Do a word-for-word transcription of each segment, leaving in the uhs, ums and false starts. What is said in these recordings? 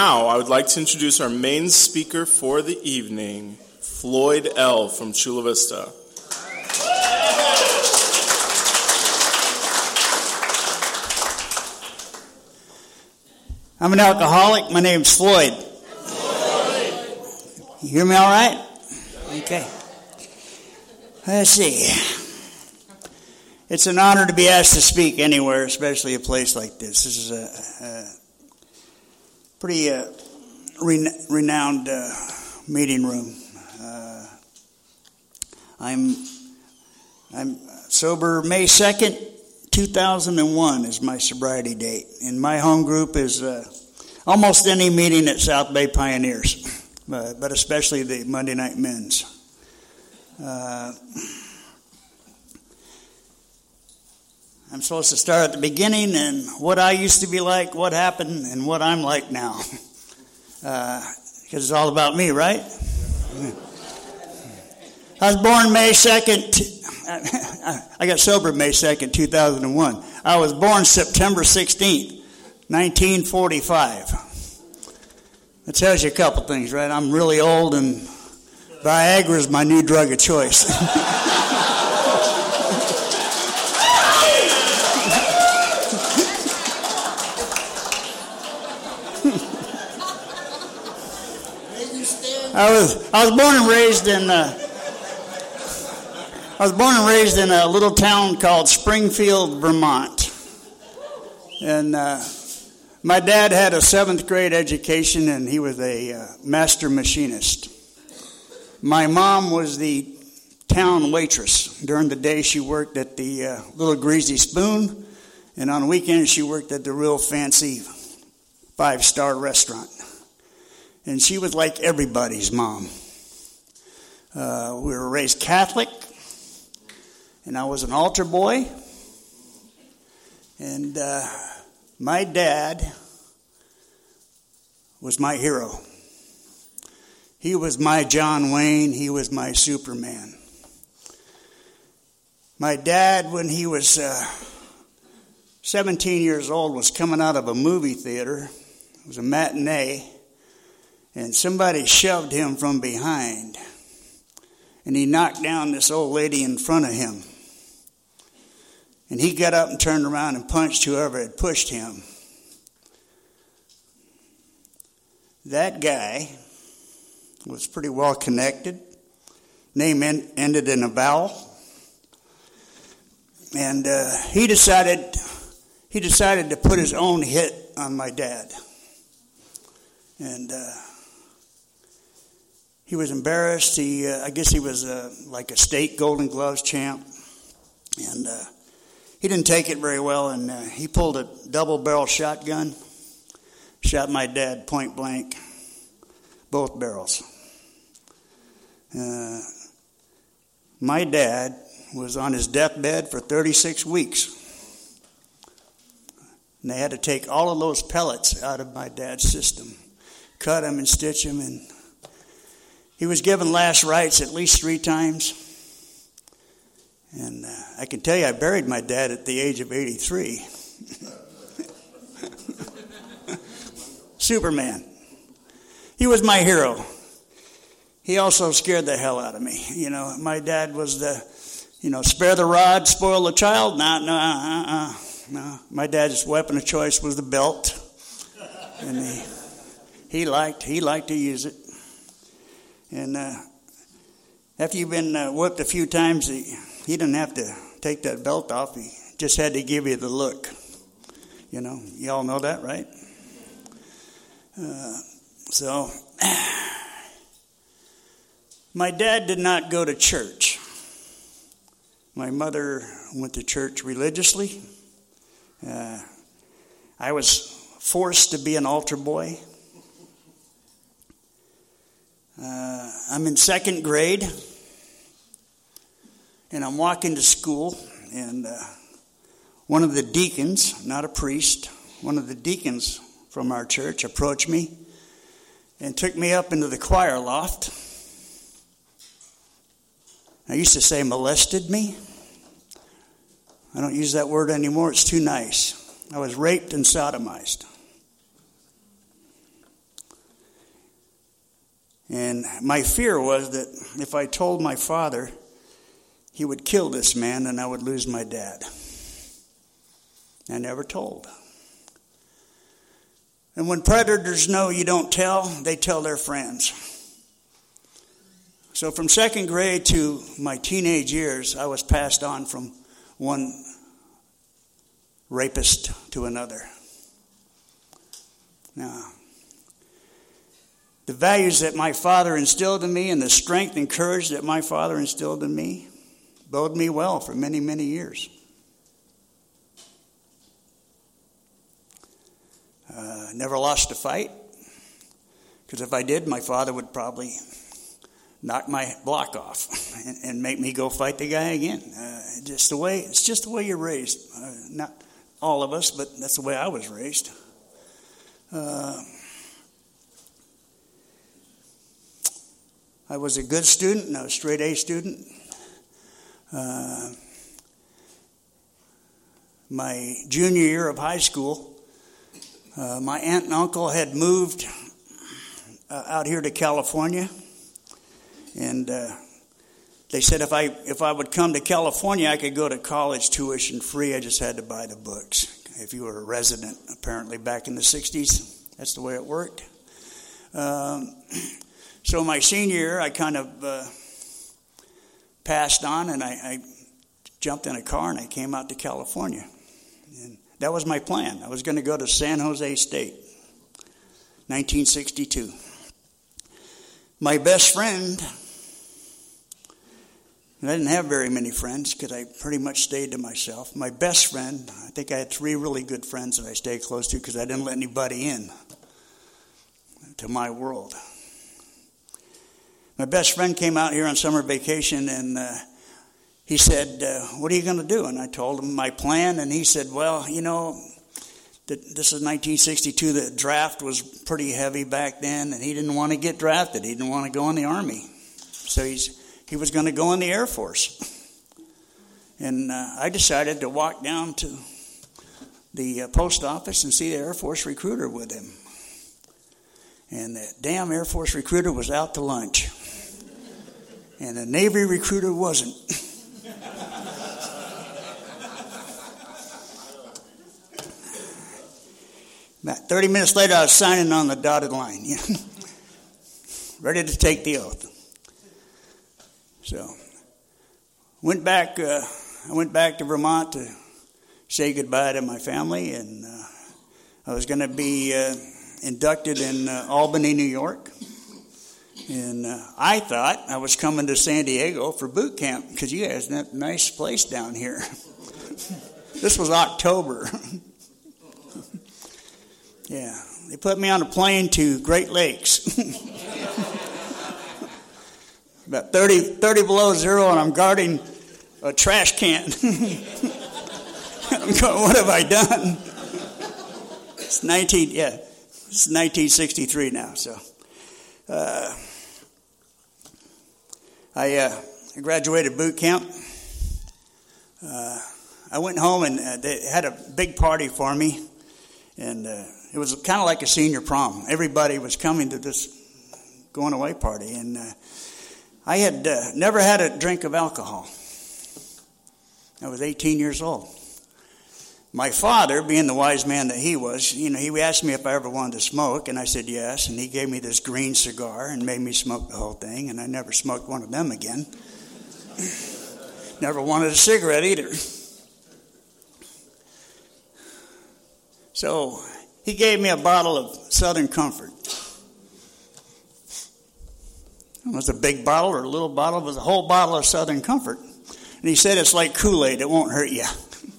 Now, I would like to introduce our main speaker for the evening, Floyd L. from Chula Vista. I'm an alcoholic. My name's Floyd. Floyd. You hear me all right? Okay. Let's see. It's an honor to be asked to speak anywhere, especially a place like this. This is a, a pretty uh, ren- renowned uh, meeting room. Uh, I'm I'm sober May second, two thousand one is my sobriety date. And my home group is uh, almost any meeting at South Bay Pioneers, uh, but especially the Monday Night Men's. Uh, I'm supposed to start at the beginning and what I used to be like, what happened, and what I'm like now. Because uh, it's all about me, right? I was born May second. I got sober May second, two thousand one. I was born September sixteenth, nineteen forty-five. That tells you a couple things, right? I'm really old, and Viagra is my new drug of choice. I was I was born and raised in uh, I was born and raised in a little town called Springfield, Vermont, and uh, my dad had a seventh grade education, and he was a uh, master machinist. My mom was the town waitress. During the day, she worked at the uh, Little Greasy Spoon, and on weekends, she worked at the real fancy five-star restaurant. And she was like everybody's mom. Uh, we were raised Catholic, and I was an altar boy. And uh, my dad was my hero. He was my John Wayne. He was my Superman. My dad, when he was uh, seventeen years old, was coming out of a movie theater. It was a matinee. And somebody shoved him from behind. And he knocked down this old lady in front of him. And he got up and turned around and punched whoever had pushed him. That guy was pretty well connected. Name en- ended in a vowel. And uh, he decided he decided to put his own hit on my dad. And uh, he was embarrassed. He, uh, I guess he was uh, like a state Golden Gloves champ. And uh, he didn't take it very well, and uh, he pulled a double-barrel shotgun, shot my dad point blank, both barrels. Uh, my dad was on his deathbed for thirty-six weeks. And they had to take all of those pellets out of my dad's system, cut him and stitch him, and he was given last rites at least three times. And uh, I can tell you, I buried my dad at the age of eighty-three. Superman. He was my hero. He also scared the hell out of me. You know, my dad was the, you know, spare the rod, spoil the child. No, no, uh-uh, no. My dad's weapon of choice was the belt. And he, he liked, he liked to use it. And uh, after you've been uh, whipped a few times, he, he didn't have to take that belt off. He just had to give you the look. You know, you all know that, right? Uh, so, my dad did not go to church. My mother went to church religiously. Uh, I was forced to be an altar boy. Uh, I'm in second grade, and I'm walking to school, and uh, one of the deacons, not a priest, one of the deacons from our church approached me and took me up into the choir loft. I used to say molested me. I don't use that word anymore. It's too nice. I was raped and sodomized. And my fear was that if I told my father, he would kill this man and I would lose my dad. I never told. And when predators know you don't tell, they tell their friends. So from second grade to my teenage years, I was passed on from one rapist to another. Now, the values that my father instilled in me and the strength and courage that my father instilled in me bode me well for many, many years. Uh, never lost a fight, because if I did, my father would probably knock my block off and, and make me go fight the guy again. Uh, just the way it's just the way you're raised. Uh, not all of us, but that's the way I was raised. Uh, I was a good student, and I was a straight A student. Uh, my junior year of high school, uh, my aunt and uncle had moved uh, out here to California, and uh, they said if I if I would come to California, I could go to college tuition free. I just had to buy the books. If you were a resident, apparently back in the sixties, that's the way it worked. Um, so my senior year, I kind of uh, passed on, and I, I jumped in a car and I came out to California. And that was my plan. I was going to go to San Jose State, nineteen sixty-two. My best friend, and I didn't have very many friends because I pretty much stayed to myself. My best friend, I think I had three really good friends that I stayed close to because I didn't let anybody in to my world. My best friend came out here on summer vacation, and uh, he said, uh, what are you going to do? And I told him my plan, and he said, well, you know, th- this is nineteen sixty-two. The draft was pretty heavy back then, and he didn't want to get drafted. He didn't want to go in the Army. So he's he was going to go in the Air Force. And uh, I decided to walk down to the uh, post office and see the Air Force recruiter with him. And the damn Air Force recruiter was out to lunch. And the Navy recruiter wasn't. About thirty minutes later, I was signing on the dotted line, you know, ready to take the oath. So, went back. Uh, I went back to Vermont to say goodbye to my family, and uh, I was going to be uh, inducted in uh, Albany, New York. And uh, I thought I was coming to San Diego for boot camp because you guys have a nice place down here. This was October. Yeah, they put me on a plane to Great Lakes. About thirty, thirty below zero, and I'm guarding a trash can. I'm going, what have I done? It's nineteen, yeah, it's nineteen sixty-three now. So, uh, I, uh, I graduated boot camp. Uh, I went home and uh, they had a big party for me, and uh, it was kind of like a senior prom. Everybody was coming to this going away party, and uh, I had uh, never had a drink of alcohol. I was eighteen years old. My father, being the wise man that he was, you know, he asked me if I ever wanted to smoke, and I said yes, and he gave me this green cigar and made me smoke the whole thing, and I never smoked one of them again. Never wanted a cigarette either. So he gave me a bottle of Southern Comfort. It was a big bottle or a little bottle. It was a whole bottle of Southern Comfort. And he said it's like Kool-Aid. It won't hurt you.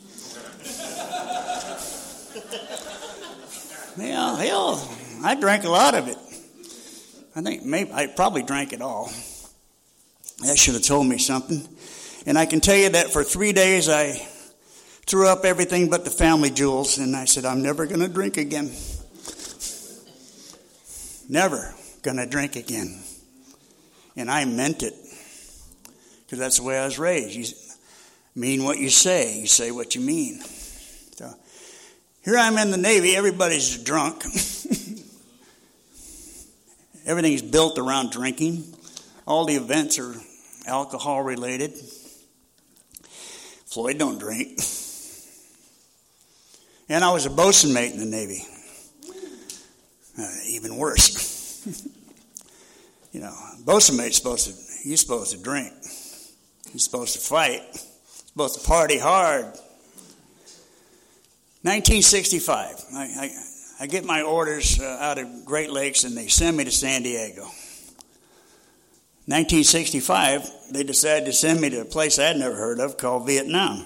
Yeah, hell, I drank a lot of it. I think maybe I probably drank it all. That should have told me something. And I can tell you that for three days I threw up everything but the family jewels, and I said, I'm never going to drink again. Never going to drink again. And I meant it, because that's the way I was raised. You mean what you say. You say what you mean. So here I'm in the Navy. Everybody's drunk. everything's built around drinking. All the events are alcohol related. Floyd don't drink. And I was a bosun mate in the Navy. Uh, even worse. You know, bosun mate's supposed to, he's supposed to drink. He's supposed to fight. He's supposed to party hard. nineteen sixty-five, I, I, I get my orders uh, out of Great Lakes and they send me to San Diego. nineteen sixty-five, they decided to send me to a place I'd never heard of called Vietnam.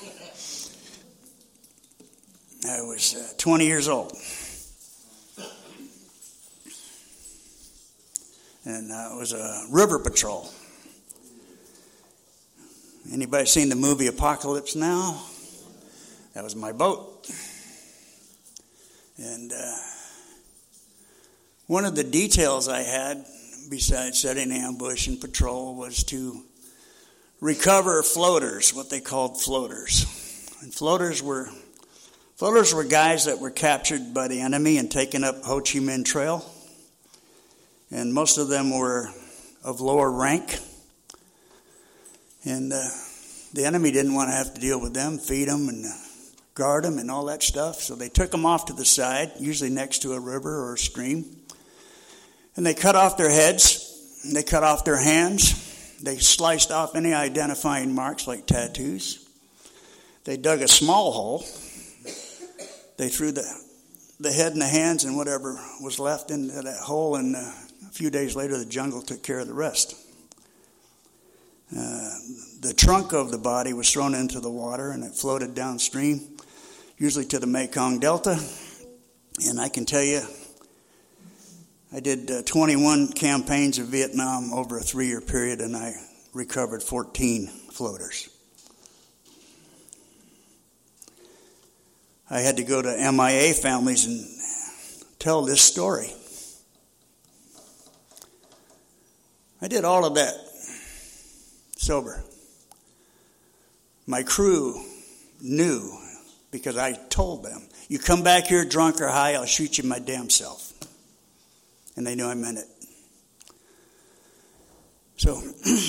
I was uh, twenty years old. And uh, it was a river patrol. Anybody seen the movie Apocalypse Now? That was my boat. And uh, one of the details I had, besides setting ambush and patrol, was to recover floaters, what they called floaters. And floaters were floaters were guys that were captured by the enemy and taken up Ho Chi Minh Trail. And most of them were of lower rank. And uh, the enemy didn't want to have to deal with them, feed them and uh, guard them and all that stuff. So they took them off to the side, usually next to a river or a stream. And they cut off their heads. And they cut off their hands. They sliced off any identifying marks like tattoos. They dug a small hole. They threw the, the head and the hands and whatever was left into that hole, and uh, a few days later, the jungle took care of the rest. Uh, the trunk of the body was thrown into the water, and it floated downstream, usually to the Mekong Delta. And I can tell you, I did uh, twenty-one campaigns of Vietnam over a three-year period, and I recovered fourteen floaters. I had to go to M I A families and tell this story. I did all of that sober. My crew knew because I told them, you come back here drunk or high, I'll shoot you my damn self. And they knew I meant it. So,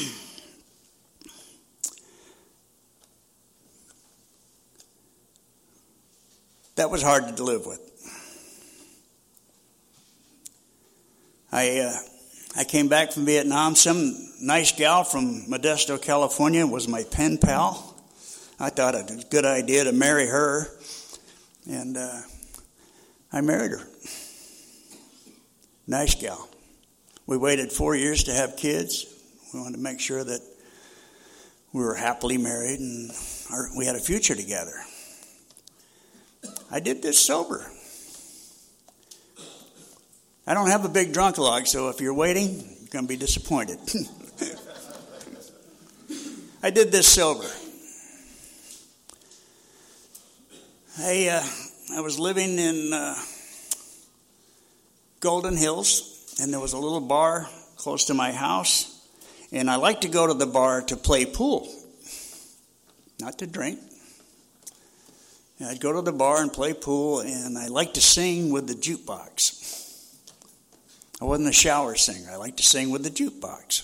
that was hard to live with. I uh, I came back from Vietnam. Some nice gal from Modesto, California was my pen pal. I thought it was a good idea to marry her. And uh, I married her. Nice gal. We waited four years to have kids. We wanted to make sure that we were happily married and our, we had a future together. I did this sober. I don't have a big drunk log, so if you're waiting, you're going to be disappointed. I did this sober. I uh, I was living in uh, Golden Hills, and there was a little bar close to my house, and I liked to go to the bar to play pool, not to drink. And I'd go to the bar and play pool, and I liked to sing with the jukebox. I wasn't a shower singer. I liked to sing with the jukebox.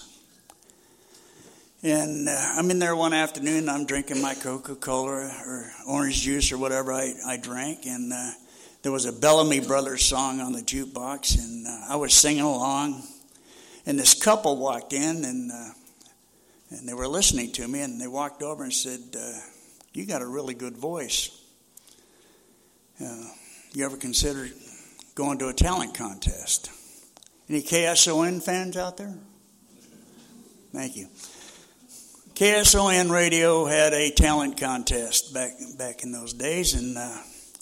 And uh, I'm in there one afternoon, I'm drinking my Coca-Cola or orange juice or whatever I, I drank, and uh, there was a Bellamy Brothers song on the jukebox, and uh, I was singing along, and this couple walked in, and uh, and they were listening to me, and they walked over and said, uh, you got a really good voice. Uh, you ever considered going to a talent contest? Any K S O N fans out there? Thank you. K S O N Radio had a talent contest back back in those days, and uh,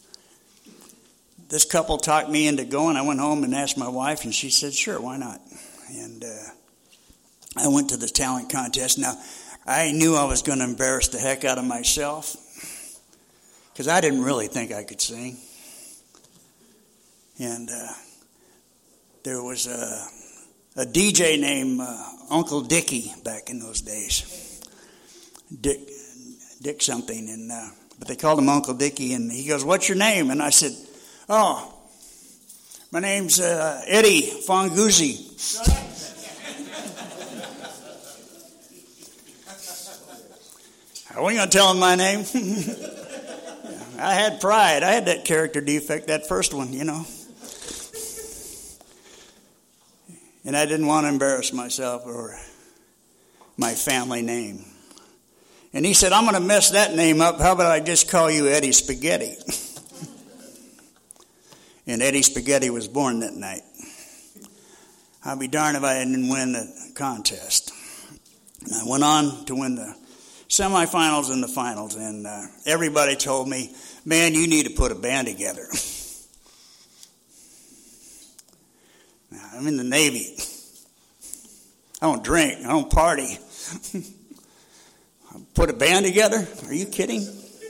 this couple talked me into going. I went home and asked my wife, and she said, sure, why not? And uh, I went to the talent contest. Now, I knew I was going to embarrass the heck out of myself because I didn't really think I could sing. And uh, there was a, a D J named uh, Uncle Dickie back in those days. Dick, Dick something, and uh, but they called him Uncle Dickie, and he goes, what's your name? And I said, oh, My name's uh, Eddie Fonguzzi. Are we going to tell him my name? I had pride. I had that character defect, that first one, you know. And I didn't want to embarrass myself or my family name. And he said, I'm going to mess that name up. How about I just call you Eddie Spaghetti? And Eddie Spaghetti was born that night. I'll be darned if I didn't win the contest. I went on to win the semifinals and the finals, and uh, everybody told me, man, you need to put a band together. Now, I'm in the Navy. I don't drink. I don't party. Put a band together? Are you kidding?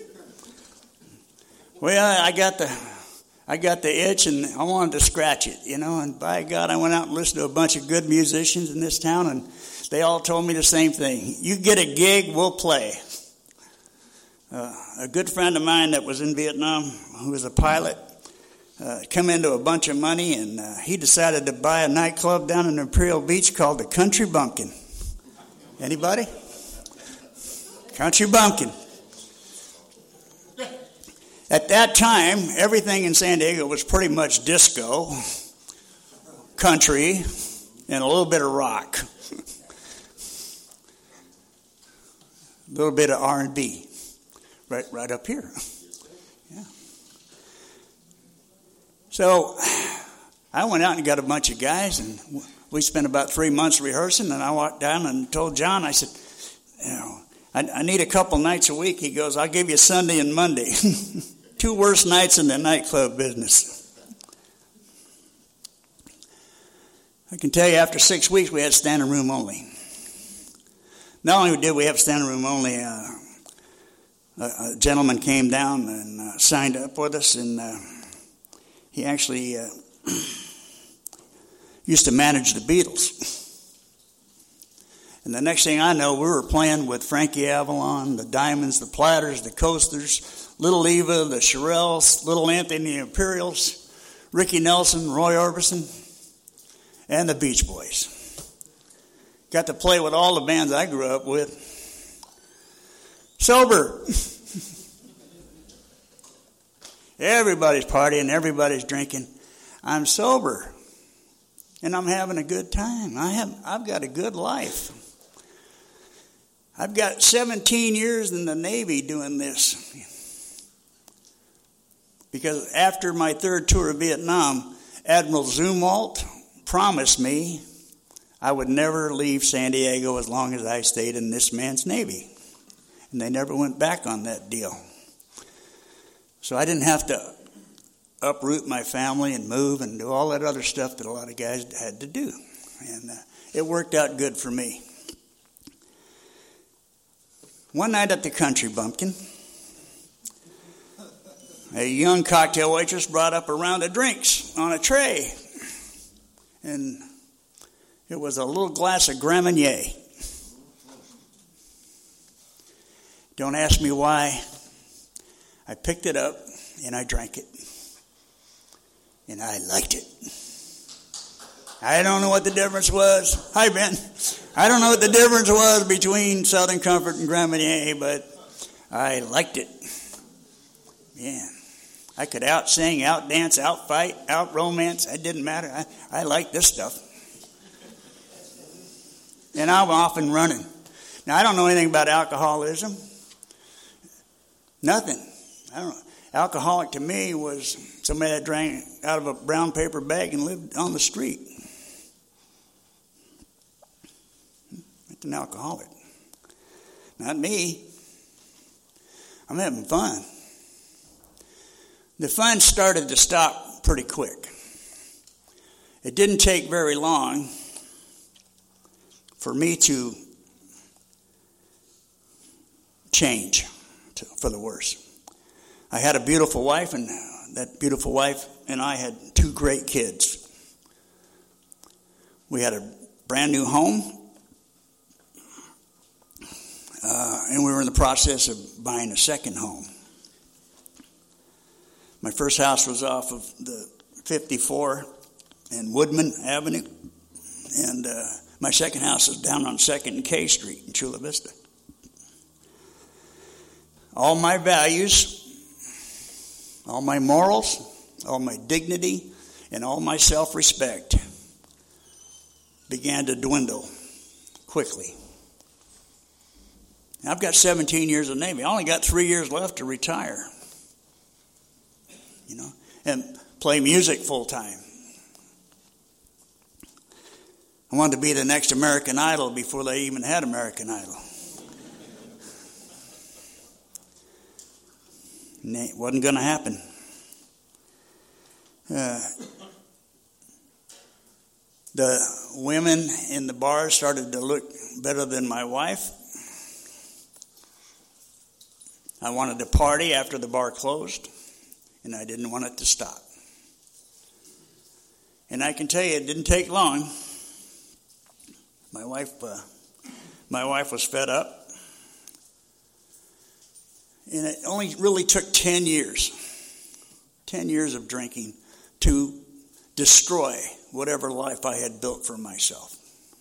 Well, I got the I got the itch, and I wanted to scratch it, you know. And by God, I went out and listened to a bunch of good musicians in this town, and they all told me the same thing. You get a gig, we'll play. Uh, a good friend of mine that was in Vietnam, who was a pilot, uh, come into a bunch of money, and uh, he decided to buy a nightclub down in Imperial Beach called the Country Bumpkin. Anybody? Country Bumpkin. At that time, everything in San Diego was pretty much disco, country, and a little bit of rock. A little bit of R and B, right, right up here. Yeah. So I went out and got a bunch of guys, and we spent about three months rehearsing. And I walked down and told John, I said, you know, I, I need a couple nights a week. He goes, I'll give you Sunday and Monday. Two worst nights in the nightclub business. I can tell you, after six weeks, we had standing room only. Not only did we have standing room only, uh, a, a gentleman came down and uh, signed up with us, and uh, he actually uh, used to manage the Beatles. And the next thing I know, we were playing with Frankie Avalon, the Diamonds, the Platters, the Coasters, Little Eva, the Shirelles, Little Anthony, the Imperials, Ricky Nelson, Roy Orbison, and the Beach Boys. Got to play with all the bands I grew up with. Sober. Everybody's partying, everybody's drinking. I'm sober. And I'm having a good time. I have, I've got a good life. I've got seventeen years in the Navy doing this. Because after my third tour of Vietnam, Admiral Zumwalt promised me I would never leave San Diego as long as I stayed in this man's Navy. And they never went back on that deal. So I didn't have to uproot my family and move and do all that other stuff that a lot of guys had to do. And uh, it worked out good for me. One night at the Country Bumpkin, a young cocktail waitress brought up a round of drinks on a tray. And it was a little glass of Grand Marnier. Don't ask me why. I picked it up and I drank it. And I liked it. I don't know what the difference was. Hi, Ben. I don't know what the difference was between Southern Comfort and Grand Marnier, but I liked it. Man, I could out-sing, out-dance, out-fight, out-romance. It didn't matter. I, I liked this stuff. And I'm off and running. Now, I don't know anything about alcoholism. Nothing. I don't know. Alcoholic to me was somebody that drank out of a brown paper bag and lived on the street. That's an alcoholic. Not me. I'm having fun. The fun started to stop pretty quick. It didn't take very long for me to change to, for the worse. I had a beautiful wife, and that beautiful wife and I had two great kids. We had a brand new home, uh, and we were in the process of buying a second home. My first house was off of the fifty-four and Woodman Avenue. And uh, my second house is down on second and K Street in Chula Vista. All my values, all my morals, all my dignity, and all my self-respect began to dwindle quickly. I've got seventeen years in the Navy. I only got three years left to retire. You know, and play music full time. I wanted to be the next American Idol before they even had American Idol. And it wasn't going to happen. Uh, the women in the bar started to look better than my wife. I wanted to party after the bar closed, and I didn't want it to stop. And I can tell you, it didn't take long. My wife, uh, my wife was fed up. And it only really took ten years, ten years of drinking to destroy whatever life I had built for myself.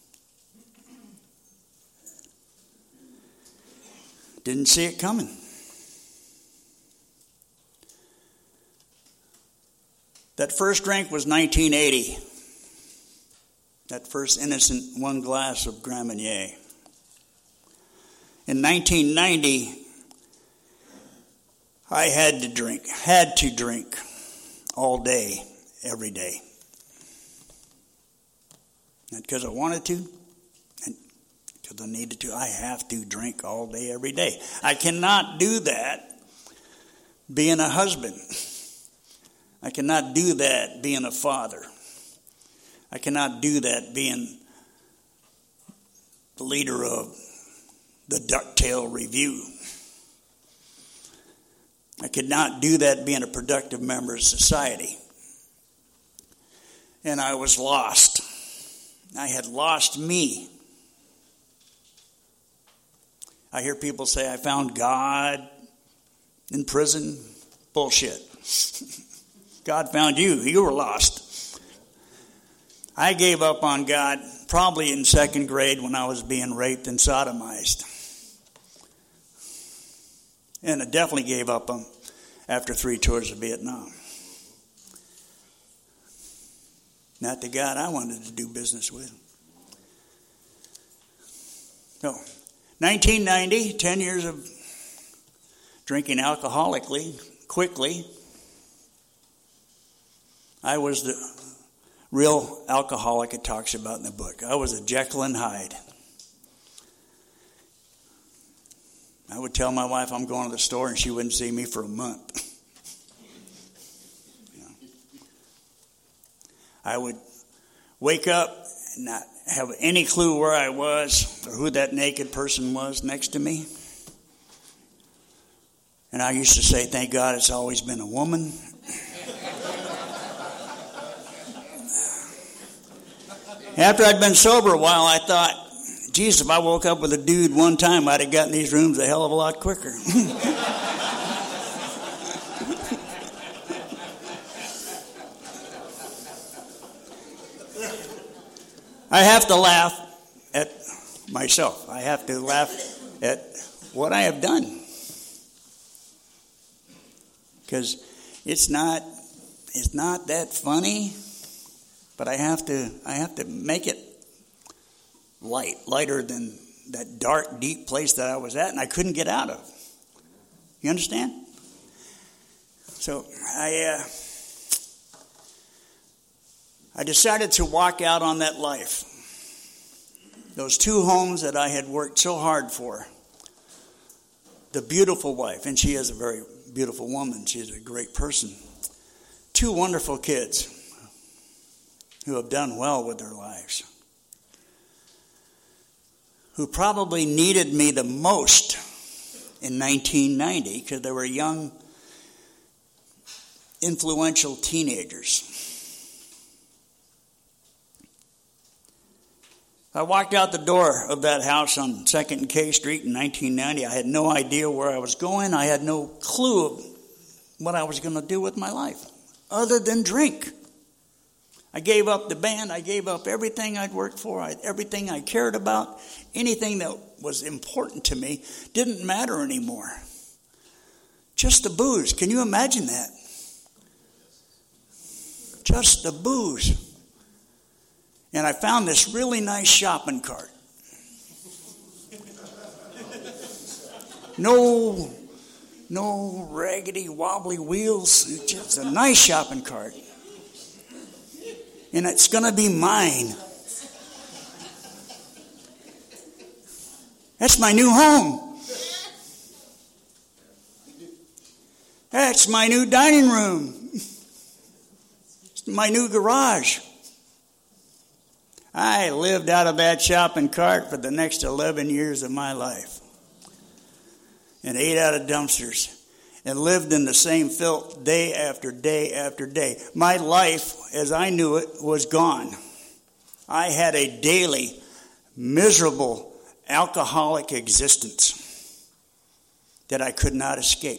Didn't see it coming. That first drink was nineteen eighty. That first innocent one glass of Grand Marnier. In nineteen ninety, I had to drink, had to drink all day, every day. Not because I wanted to, and because I needed to. I have to drink all day, every day. I cannot do that being a husband. I cannot do that being a father. I cannot do that being the leader of the Ducktail Review. I could not do that being a productive member of society. And I was lost. I had lost me. I hear people say, I found God in prison. Bullshit. God found you. You were lost. I gave up on God probably in second grade when I was being raped and sodomized. And I definitely gave up on after three tours of Vietnam. Not the God I wanted to do business with. So, nineteen ninety, ten years of drinking alcoholically, quickly. I was the real alcoholic it talks about in the book. I was a Jekyll and Hyde. I would tell my wife I'm going to the store and she wouldn't see me for a month. You know. I would wake up and not have any clue where I was or who that naked person was next to me. And I used to say, thank God it's always been a woman. After I'd been sober a while, I thought, geez, if I woke up with a dude one time, I'd have gotten these rooms a hell of a lot quicker. I have to laugh at myself. I have to laugh at what I have done. Because it's not, it's not that funny, but I have to, I have to make it light, lighter than that dark, deep place that I was at and I couldn't get out of. You understand? So I uh, I decided to walk out on that life. Those two homes that I had worked so hard for. The beautiful wife, and she is a very beautiful woman. She's a great person. Two wonderful kids who have done well with their lives. Who probably needed me the most in nineteen ninety because they were young, influential teenagers. I walked out the door of that house on second and K Street in nineteen ninety. I had no idea where I was going. I had no clue of what I was going to do with my life other than drink. I gave up the band. I gave up everything I'd worked for, I, everything I cared about. Anything that was important to me didn't matter anymore. Just the booze. Can you imagine that? Just the booze. And I found this really nice shopping cart. No, no raggedy, wobbly wheels. It's just a nice shopping cart. And it's going to be mine. That's my new home. That's my new dining room. It's my new garage. I lived out of that shopping cart for the next eleven years of my life. And ate out of dumpsters. And lived in the same filth day after day after day. My life, as I knew it, was gone. I had a daily, miserable, alcoholic existence that I could not escape.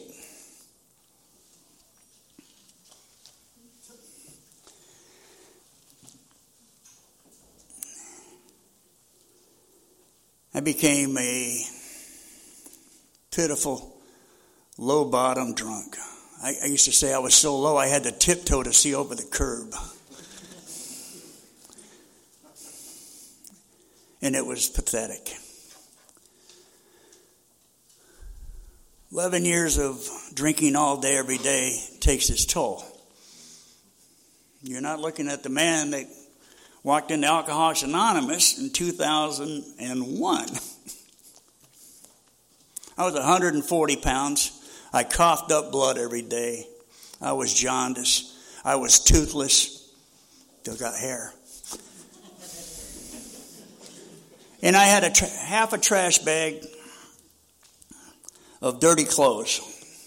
I became a pitiful, low-bottom drunk. I, I used to say I was so low I had to tiptoe to see over the curb. And it was pathetic. Eleven years of drinking all day, every day takes its toll. You're not looking at the man that walked into Alcoholics Anonymous in two thousand one. I was one hundred forty pounds. I coughed up blood every day. I was jaundiced. I was toothless. Still got hair. And I had a tra- half a trash bag of dirty clothes.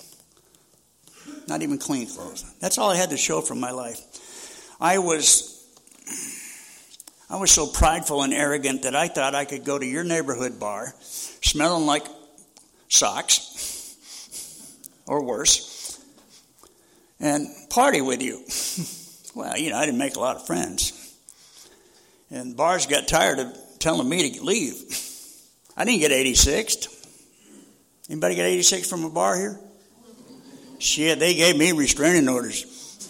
Not even clean clothes. That's all I had to show for my life. I was, I was so prideful and arrogant that I thought I could go to your neighborhood bar, smelling like socks, or worse, and party with you. Well, you know, I didn't make a lot of friends. And bars got tired of telling me to leave. I didn't get eighty-sixed. Anybody get eighty-six from a bar here? Shit, they gave me restraining orders.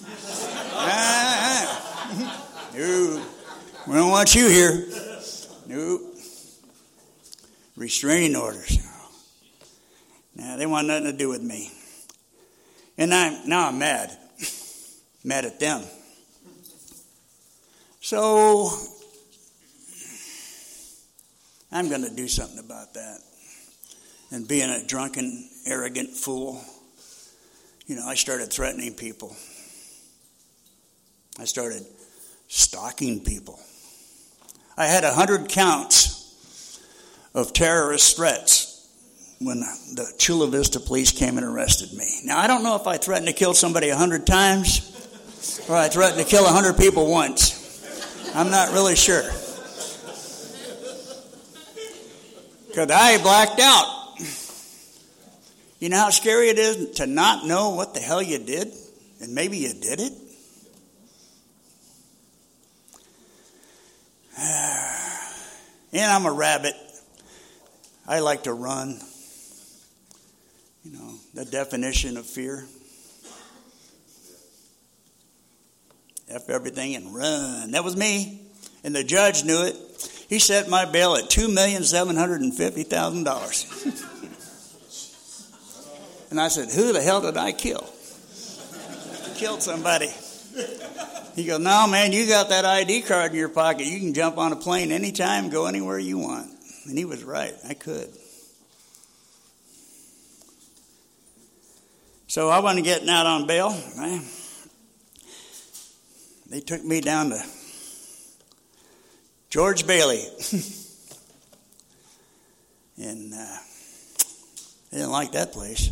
ah, no, we don't want you here. No. Restraining orders. Now, they want nothing to do with me. And I'm, now I'm mad. Mad at them. So, I'm going to do something about that. And being a drunken, arrogant fool, you know, I started threatening people. I started stalking people. I had a hundred counts of terrorist threats when the Chula Vista police came and arrested me. Now, I don't know if I threatened to kill somebody a hundred times or I threatened to kill a hundred people once. I'm not really sure. Because I blacked out. You know how scary it is to not know what the hell you did? And maybe you did it? And I'm a rabbit. I like to run. You know, the definition of fear. F everything and run. That was me. And the judge knew it. He set my bail at two million seven hundred fifty thousand dollars. And I said, who the hell did I kill? Killed somebody. He goes, no, man, you got that I D card in your pocket. You can jump on a plane anytime, go anywhere you want. And he was right. I could. So I wasn't getting out on bail. Right? They took me down to George Bailey. And uh, they didn't like that place.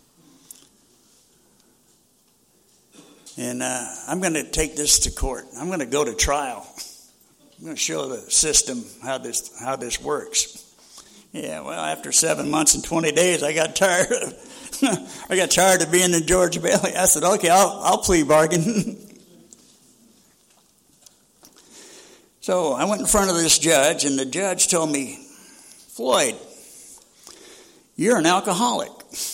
And uh, I'm going to take this to court. I'm going to go to trial. I'm going to show the system how this how this works. Yeah, well, after seven months and twenty days, I got tired of I got tired of being in George Bailey. I said, okay, I'll I'll plea bargain. So I went in front of this judge, and the judge told me, Floyd, you're an alcoholic.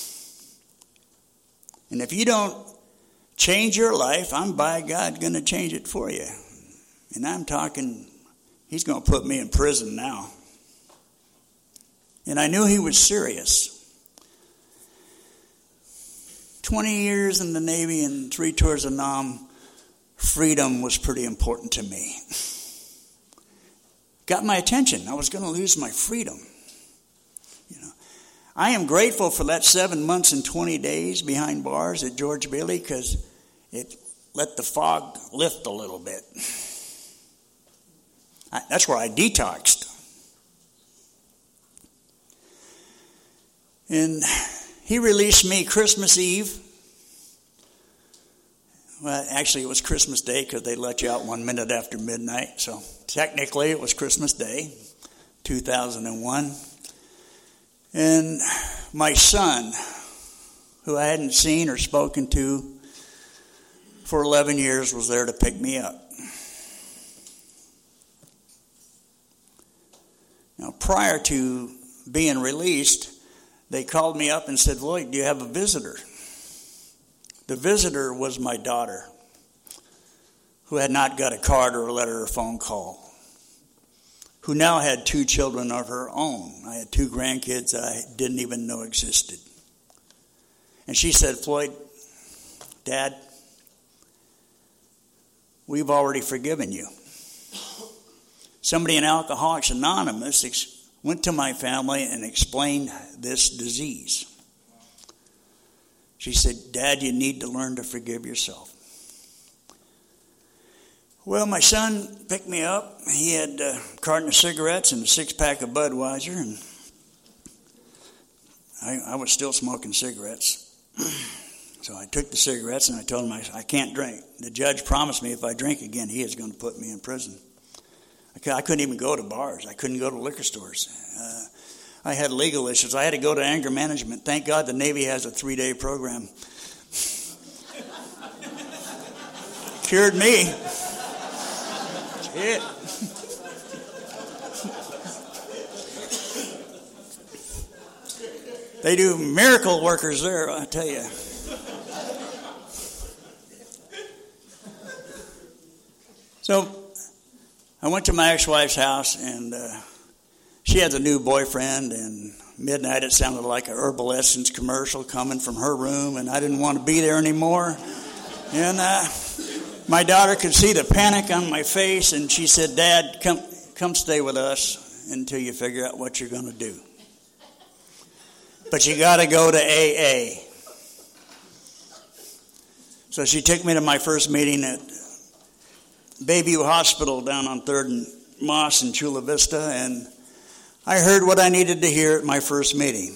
And if you don't change your life, I'm by God going to change it for you. And I'm talking, he's going to put me in prison now. And I knew he was serious. twenty years in the Navy and three tours of Nam, freedom was pretty important to me. Got my attention. I was going to lose my freedom. You know, I am grateful for that seven months and twenty days behind bars at George Bailey because it let the fog lift a little bit. I, that's where I detoxed. And he released me Christmas Eve. Well, actually, it was Christmas Day because they let you out one minute after midnight. So technically, it was Christmas Day, two thousand one. And my son, who I hadn't seen or spoken to for eleven years, was there to pick me up. Now, prior to being released, they called me up and said, Lloyd, do you have a visitor? The visitor was my daughter, who had not got a card or a letter or phone call, who now had two children of her own. I had two grandkids that I didn't even know existed. And she said, Floyd, Dad, we've already forgiven you. Somebody in Alcoholics Anonymous ex- went to my family and explained this disease. She said, Dad, you need to learn to forgive yourself. Well, my son picked me up. He had a carton of cigarettes and a six-pack of Budweiser, and I, I was still smoking cigarettes. So I took the cigarettes, and I told him I, I can't drink. The judge promised me if I drink again, he is going to put me in prison. I couldn't even go to bars. I couldn't go to liquor stores. Uh, I had legal issues. I had to go to anger management. Thank God the Navy has a three-day program. Cured me. Shit. They do miracle workers there, I tell you. So I went to my ex-wife's house, and uh, she has a new boyfriend, and midnight it sounded like a Herbal Essence commercial coming from her room, and I didn't want to be there anymore. And uh, my daughter could see the panic on my face, and she said, Dad, come come stay with us until you figure out what you're going to do. But you got to go to A A. So she took me to my first meeting at Bayview Hospital down on third and Moss in Chula Vista, and I heard what I needed to hear at my first meeting.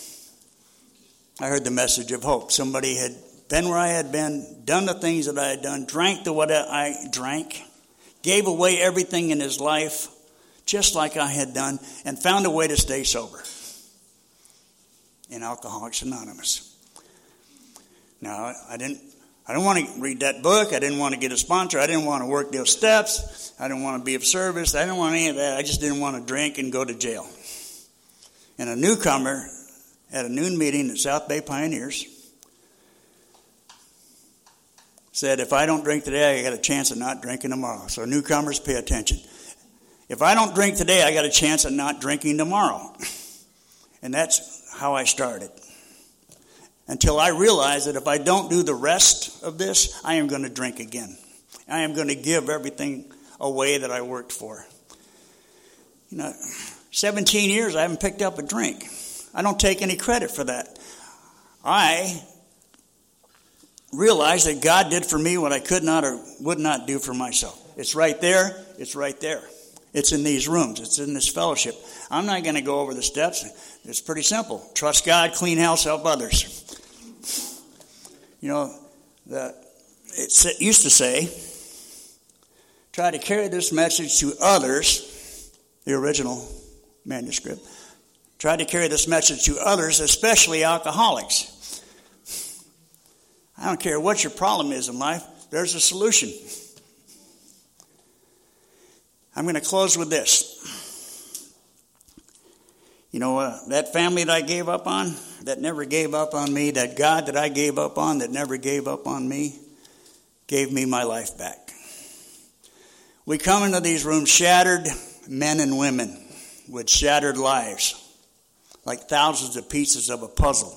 I heard the message of hope. Somebody had been where I had been, done the things that I had done, drank the what I drank, gave away everything in his life, just like I had done, and found a way to stay sober in Alcoholics Anonymous. Now, I didn't I didn't want to read that book. I didn't want to get a sponsor. I didn't want to work those steps. I didn't want to be of service. I didn't want any of that. I just didn't want to drink and go to jail. And a newcomer at a noon meeting at South Bay Pioneers said, if I don't drink today, I got a chance of not drinking tomorrow. So newcomers, pay attention. If I don't drink today, I got a chance of not drinking tomorrow. And that's how I started. Until I realized that if I don't do the rest of this, I am going to drink again. I am going to give everything away that I worked for. You know, seventeen years I haven't picked up a drink. I don't take any credit for that. I realized that God did for me what I could not or would not do for myself. It's right there. It's right there. It's in these rooms. It's in this fellowship. I'm not going to go over the steps. It's pretty simple. Trust God, clean house, help others. You know, the, it used to say, try to carry this message to others, the original manuscript. Try to carry this message to others, especially alcoholics. I don't care what your problem is in life, there's a solution. I'm going to close with this. You know, uh, that family that I gave up on, that never gave up on me, that God that I gave up on, that never gave up on me, gave me my life back. We come into these rooms shattered men and women with shattered lives, like thousands of pieces of a puzzle.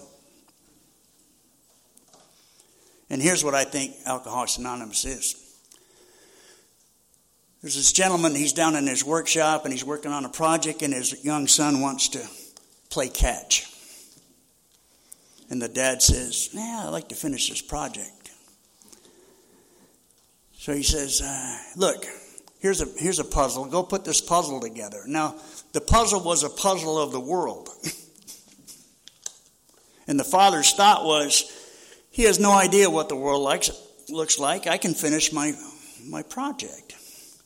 And here's what I think Alcoholics Anonymous is. There's this gentleman, he's down in his workshop and he's working on a project, and his young son wants to play catch. And the dad says, yeah, I'd like to finish this project. So he says, uh, look, here's a, here's a puzzle. Go put this puzzle together. Now, the puzzle was a puzzle of the world. And the father's thought was, he has no idea what the world likes, looks like. I can finish my, my project.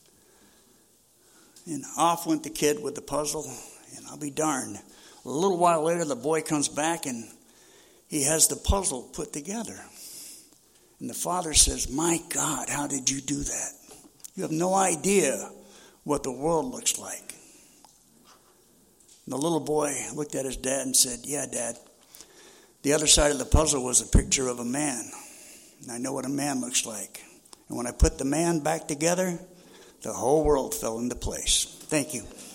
And off went the kid with the puzzle, and I'll be darned. A little while later, the boy comes back, and he has the puzzle put together. And the father says, my God, how did you do that? You have no idea what the world looks like. And the little boy looked at his dad and said, yeah, Dad, the other side of the puzzle was a picture of a man. And I know what a man looks like. And when I put the man back together, the whole world fell into place. Thank you.